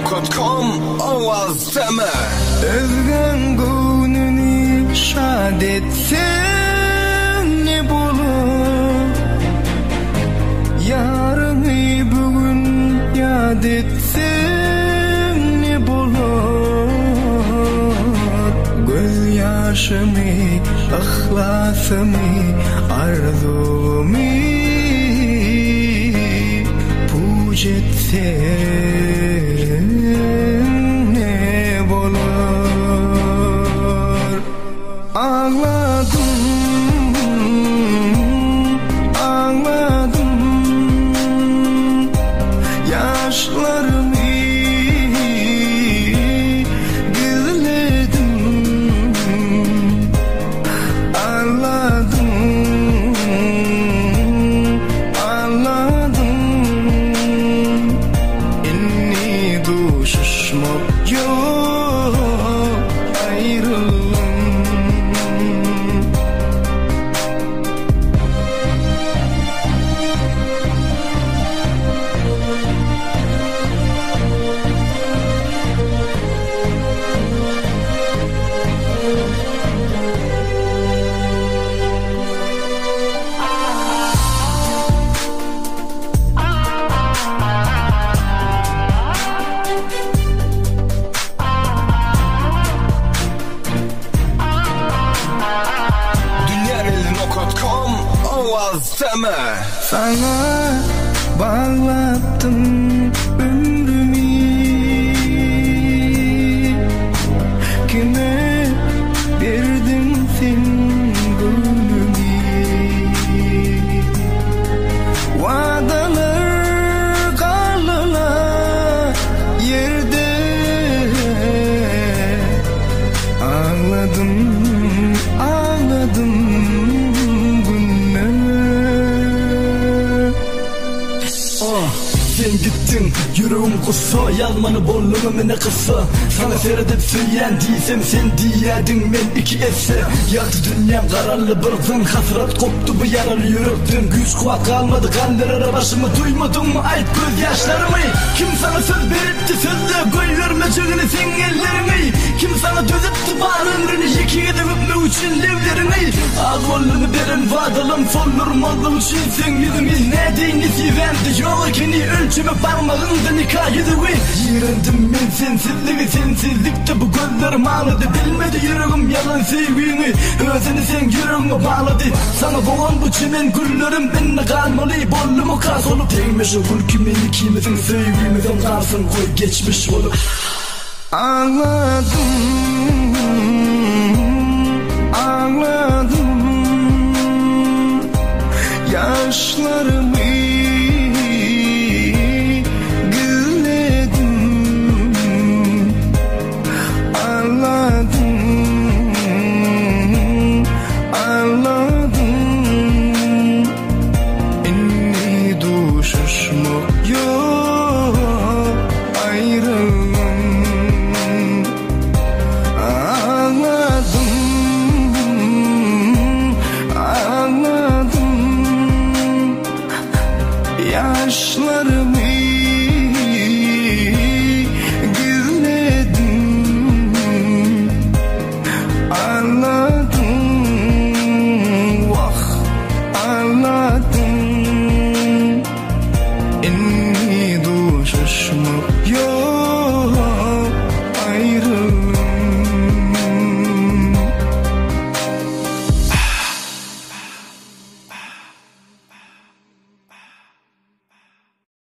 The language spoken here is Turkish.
Dilerlerim.com Avaz deme. Özgen gününü şad etsen ne bulur? Yarını bugün yad etsen ne bulur? Göz yaşımı, ihlasımı, arzumu puj etsen ne bulur? Ağladım, ağladım, yaşlarımı gizledim. Ağladım, ağladım, inni düşüşmek yok, ayrıldım. Dilerlerim.com Avaz deme. Sana bağlattım ömrümü, kime verdim sen gönlümü? Vadalar kalırlar yerde. Ağladım, ağladım Sen gittin, yüreğim kussa, yazmanı bolluğum ne kısa. Sana seyredip söyleyen diysem sen diyedin men iki esse. Yaktı dünyam kararlı bir zın, hasret koptu bu yaralı yürekten. Güç kuvvet kalmadı kandırır başımı, duymadın mı ait gözyaşlarımı? Kim sana söz veripti sözde, koy vermeceğini sen ellerini? Kim sana dözüptü var ömrünü, iki edip öpme için levlerini? Ağız bolluğunu verin vadalım, sollur mallum için sen yüzünü. Ne deyini sivendi yol ikini, ölçümü parmağında nikah yediği. Yirendim ben sensizliği, sensizlikte bu gözlerim ağladı. Bilmedi yüreğim yalan sevgini, özünü sen yüreğime bağladı. Sana boğan bu çimen güllerim benimle kalmalı, bollumu kas olup değmiş o gül kimin ikimizin sevgimizin kalsın, koy geçmiş olup. Ağladım, ağladım, yaşlarımı gizledim. Ağladım, ağladım, inni düşüşmek yok, ayrıldım. Ağladım, ağladım, yaşlarımı